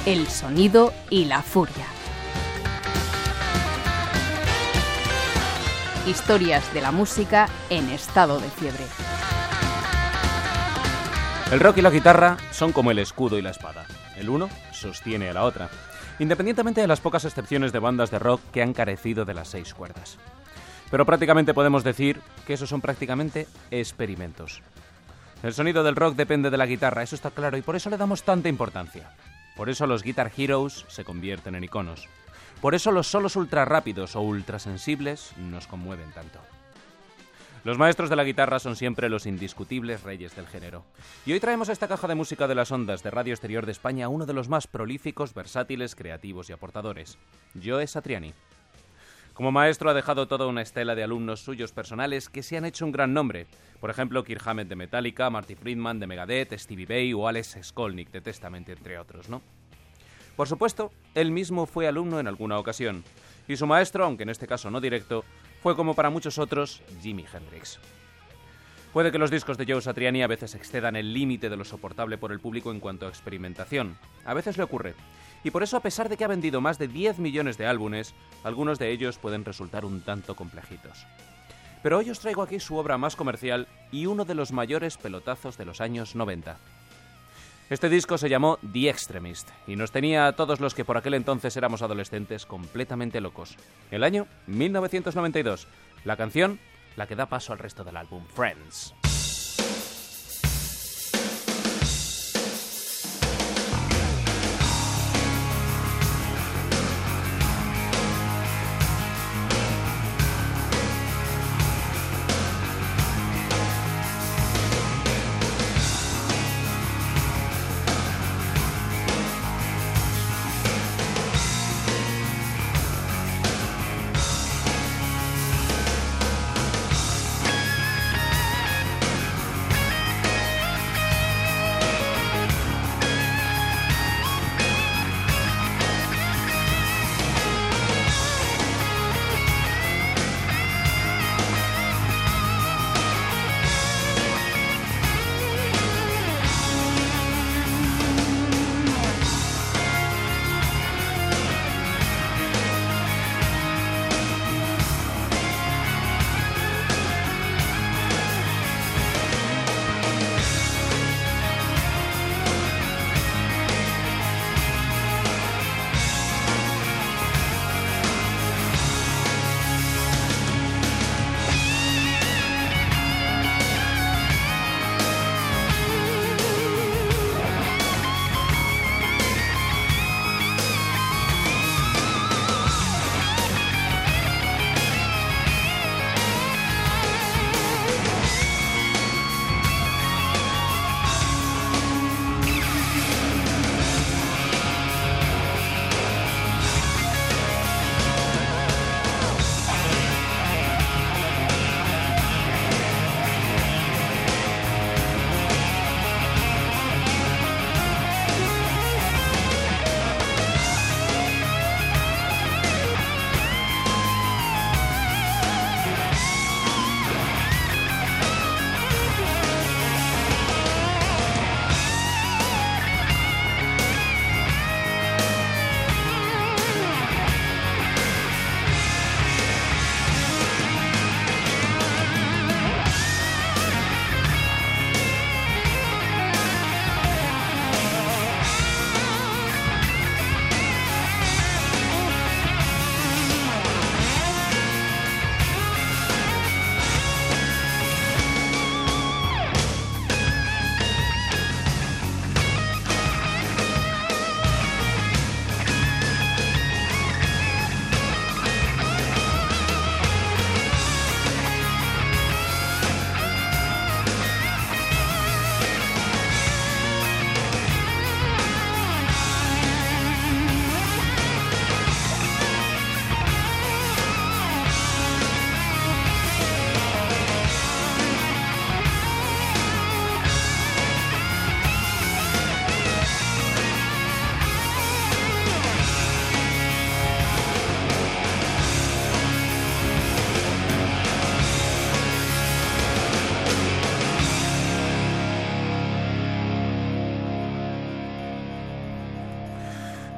el sonido y la furia. Historias de la música en estado de fiebre. El rock y la guitarra son como el escudo y la espada. El uno sostiene a la otra, independientemente de las pocas excepciones de bandas de rock que han carecido de las 6 cuerdas. Pero prácticamente podemos decir que esos son prácticamente experimentos. El sonido del rock depende de la guitarra, eso está claro, y por eso le damos tanta importancia. Por eso los Guitar Heroes se convierten en iconos. Por eso los solos ultra rápidos o ultra sensibles nos conmueven tanto. Los maestros de la guitarra son siempre los indiscutibles reyes del género. Y hoy traemos a esta caja de música de las ondas de Radio Exterior de España a uno de los más prolíficos, versátiles, creativos y aportadores, Joe Satriani. Como maestro ha dejado toda una estela de alumnos suyos personales que se han hecho un gran nombre. Por ejemplo, Kirk Hammett de Metallica, Marty Friedman de Megadeth, Stevie Vai o Alex Skolnick de Testament, entre otros, ¿no? Por supuesto, él mismo fue alumno en alguna ocasión, y su maestro, aunque en este caso no directo, fue como para muchos otros, Jimi Hendrix. Puede que los discos de Joe Satriani a veces excedan el límite de lo soportable por el público en cuanto a experimentación. A veces le ocurre. Y por eso, a pesar de que ha vendido más de 10 millones de álbumes, algunos de ellos pueden resultar un tanto complejitos. Pero hoy os traigo aquí su obra más comercial y uno de los mayores pelotazos de los años 90. Este disco se llamó The Extremist y nos tenía a todos los que por aquel entonces éramos adolescentes completamente locos. El año 1992. La canción, la que da paso al resto del álbum, Friends.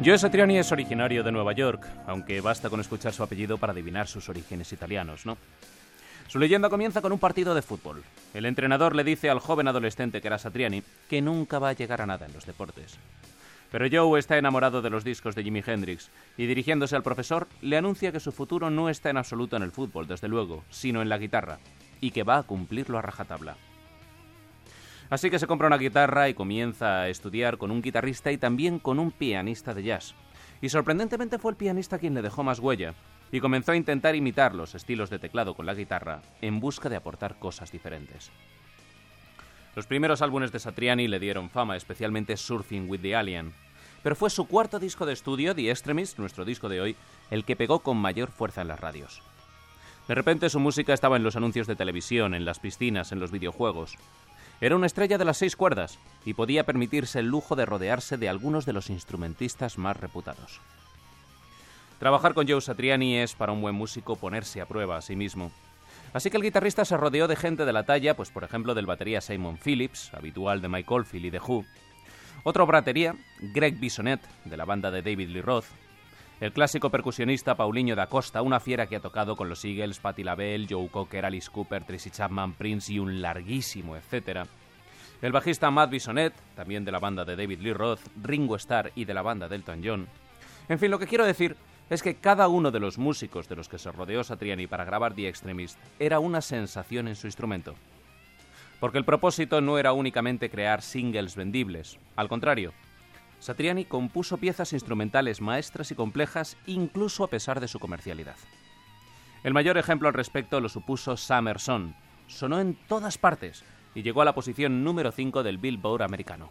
Joe Satriani es originario de Nueva York, aunque basta con escuchar su apellido para adivinar sus orígenes italianos, ¿no? Su leyenda comienza con un partido de fútbol. El entrenador le dice al joven adolescente que era Satriani que nunca va a llegar a nada en los deportes. Pero Joe está enamorado de los discos de Jimi Hendrix y, dirigiéndose al profesor, le anuncia que su futuro no está en absoluto en el fútbol, desde luego, sino en la guitarra, y que va a cumplirlo a rajatabla. Así que se compra una guitarra y comienza a estudiar con un guitarrista y también con un pianista de jazz. Y sorprendentemente fue el pianista quien le dejó más huella, y comenzó a intentar imitar los estilos de teclado con la guitarra en busca de aportar cosas diferentes. Los primeros álbumes de Satriani le dieron fama, especialmente Surfing with the Alien, pero fue su cuarto disco de estudio, The Extremist, nuestro disco de hoy, el que pegó con mayor fuerza en las radios. De repente su música estaba en los anuncios de televisión, en las piscinas, en los videojuegos. Era una estrella de las 6 cuerdas y podía permitirse el lujo de rodearse de algunos de los instrumentistas más reputados. Trabajar con Joe Satriani es, para un buen músico, ponerse a prueba a sí mismo. Así que el guitarrista se rodeó de gente de la talla, pues por ejemplo del batería Simon Phillips, habitual de Mike Oldfield y The Who. Otro batería, Greg Bissonette, de la banda de David Lee Roth. El clásico percusionista Paulinho da Costa, una fiera que ha tocado con los Eagles, Patti LaBelle, Joe Cocker, Alice Cooper, Tracy Chapman, Prince y un larguísimo etcétera. El bajista Matt Bissonette, también de la banda de David Lee Roth, Ringo Starr y de la banda de Elton John. En fin, lo que quiero decir es que cada uno de los músicos de los que se rodeó Satriani para grabar The Extremist era una sensación en su instrumento. Porque el propósito no era únicamente crear singles vendibles, al contrario, Satriani compuso piezas instrumentales maestras y complejas incluso a pesar de su comercialidad. El mayor ejemplo al respecto lo supuso Summer Son. Sonó en todas partes y llegó a la posición número 5 del Billboard americano.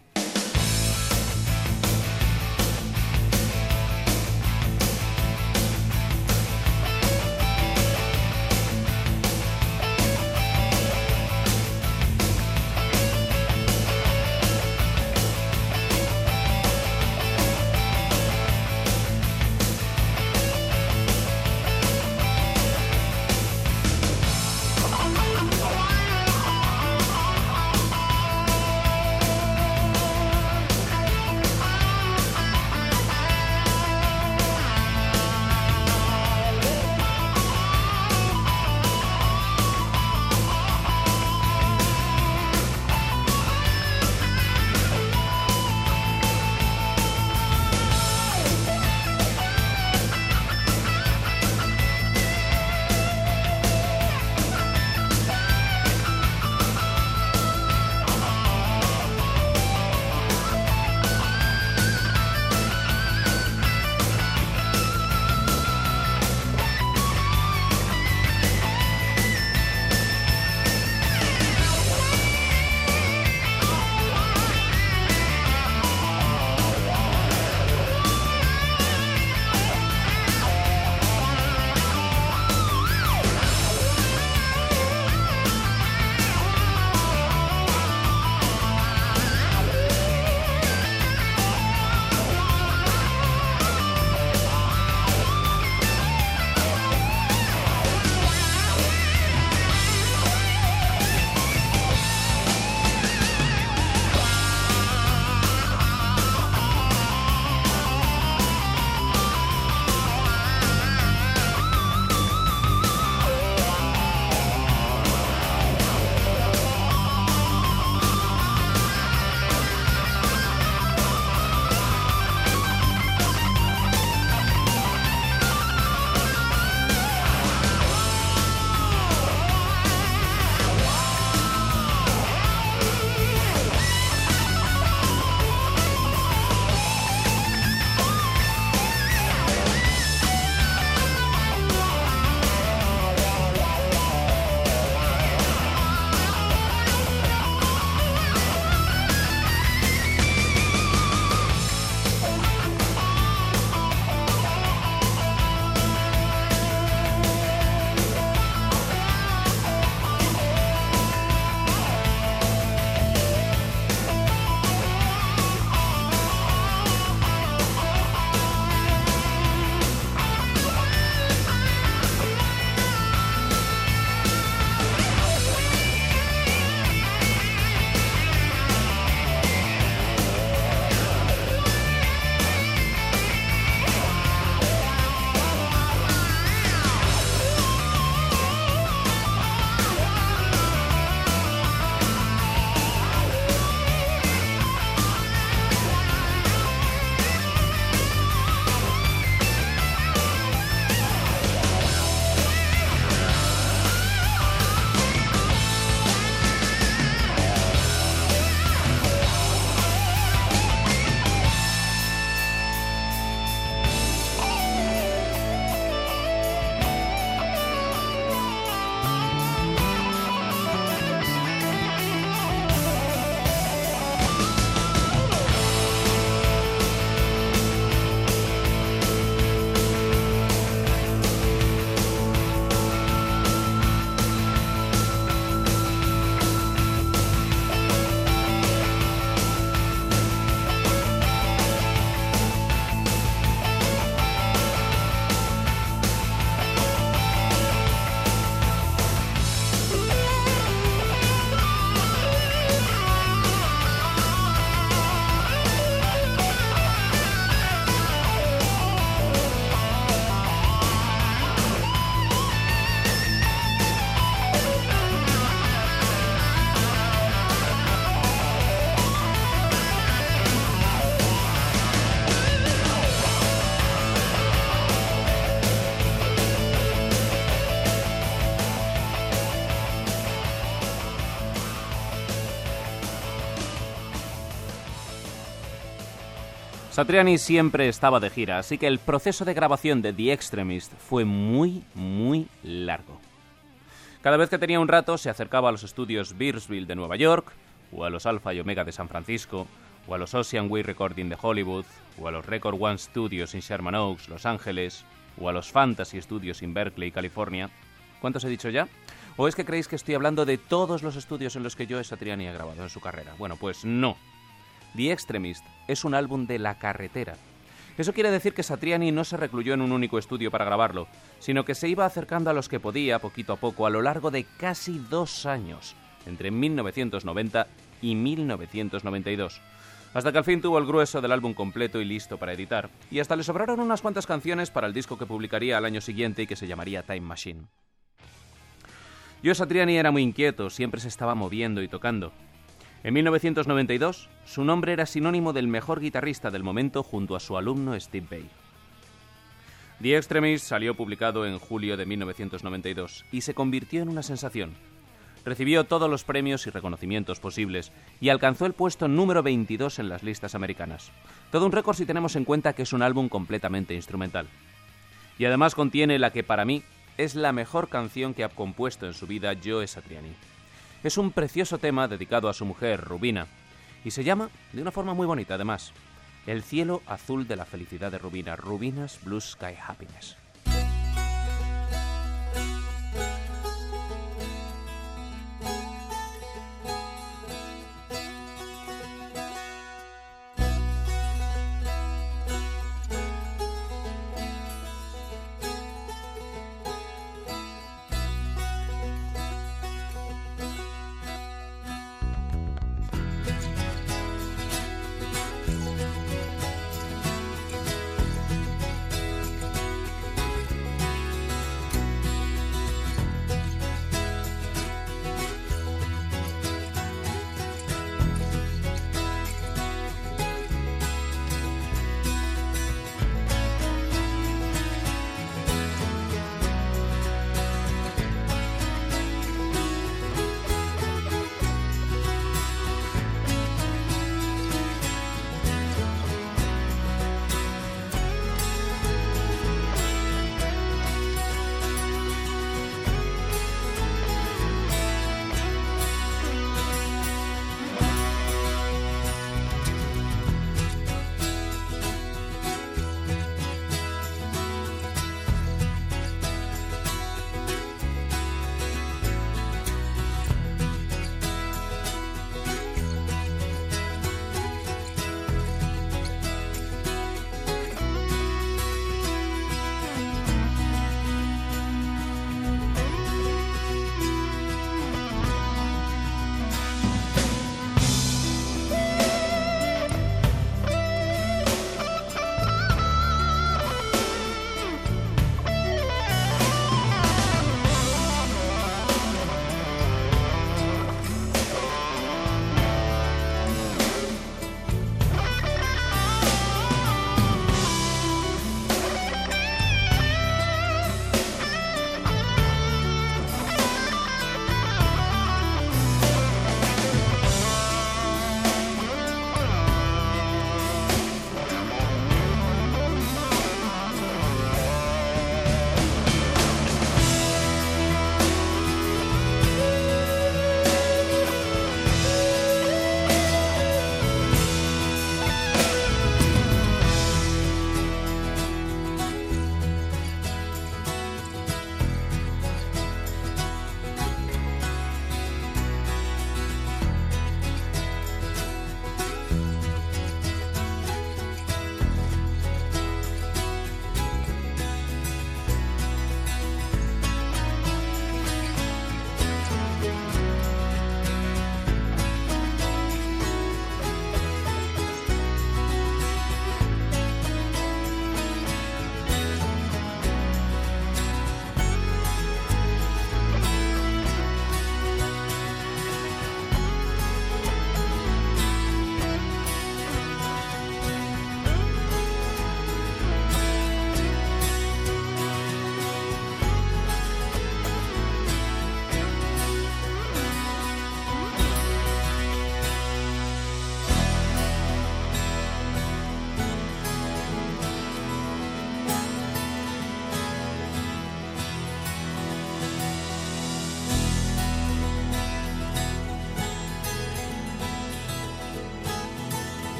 Satriani siempre estaba de gira, así que el proceso de grabación de The Extremist fue muy, muy largo. Cada vez que tenía un rato se acercaba a los estudios Bearsville de Nueva York, o a los Alpha y Omega de San Francisco, o a los Ocean Way Recording de Hollywood, o a los Record One Studios en Sherman Oaks, Los Ángeles, o a los Fantasy Studios en Berkeley, California. ¿Cuántos he dicho ya? ¿O es que creéis que estoy hablando de todos los estudios en los que Joe Satriani ha grabado en su carrera? Bueno, pues no. The Extremist es un álbum de la carretera. Eso quiere decir que Satriani no se recluyó en un único estudio para grabarlo, sino que se iba acercando a los que podía poquito a poco a lo largo de casi 2 años, entre 1990 y 1992, hasta que al fin tuvo el grueso del álbum completo y listo para editar, y hasta le sobraron unas cuantas canciones para el disco que publicaría al año siguiente y que se llamaría Time Machine. Joe Satriani era muy inquieto, siempre se estaba moviendo y tocando. En 1992, su nombre era sinónimo del mejor guitarrista del momento junto a su alumno Steve Vai. The Extremist salió publicado en julio de 1992 y se convirtió en una sensación. Recibió todos los premios y reconocimientos posibles y alcanzó el puesto número 22 en las listas americanas. Todo un récord si tenemos en cuenta que es un álbum completamente instrumental. Y además contiene la que para mí es la mejor canción que ha compuesto en su vida Joe Satriani. Es un precioso tema dedicado a su mujer, Rubina, y se llama, de una forma muy bonita además, El cielo azul de la felicidad de Rubina, Rubina's Blue Sky Happiness.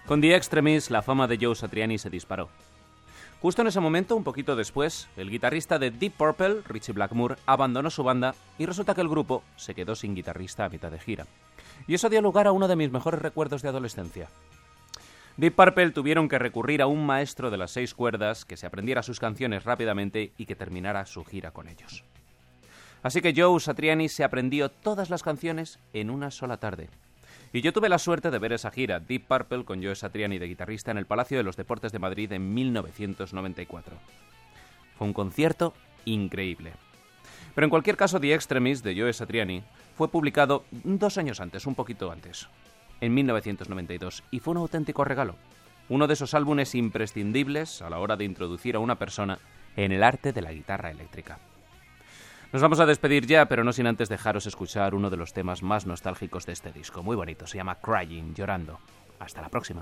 Con The Extremis, la fama de Joe Satriani se disparó. Justo en ese momento, un poquito después, el guitarrista de Deep Purple, Ritchie Blackmore, abandonó su banda y resulta que el grupo se quedó sin guitarrista a mitad de gira. Y eso dio lugar a uno de mis mejores recuerdos de adolescencia. Deep Purple tuvieron que recurrir a un maestro de las 6 cuerdas que se aprendiera sus canciones rápidamente y que terminara su gira con ellos. Así que Joe Satriani se aprendió todas las canciones en una sola tarde. Y yo tuve la suerte de ver esa gira, Deep Purple con Joe Satriani de guitarrista en el Palacio de los Deportes de Madrid en 1994. Fue un concierto increíble. Pero en cualquier caso, The Extremis de Joe Satriani fue publicado 2 años antes, un poquito antes, en 1992, y fue un auténtico regalo. Uno de esos álbumes imprescindibles a la hora de introducir a una persona en el arte de la guitarra eléctrica. Nos vamos a despedir ya, pero no sin antes dejaros escuchar uno de los temas más nostálgicos de este disco. Muy bonito, se llama Crying, llorando. Hasta la próxima.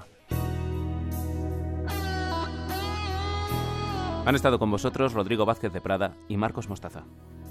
Han estado con vosotros Rodrigo Vázquez de Prada y Marcos Mostaza.